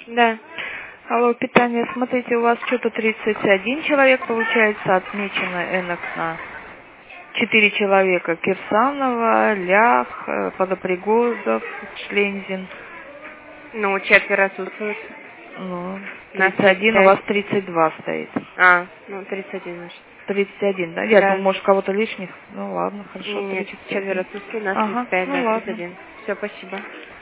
Да. Алло, питание. Смотрите, у вас что-то 31 человек получается, отмечено на 4 человека. Кирсанова, Лях, Подопригождов, Шлензин. Ну, 4 отсутствуют. Ну, Нас 31, у 35. вас 32 стоит. Ну, 31, значит. 31, да? Я Да. думаю, может, кого-то лишних. Ну, ладно, хорошо, Нет, 31. 4 отсутствуют, нас Ага, 35, ну да, ладно. 31. Все, спасибо.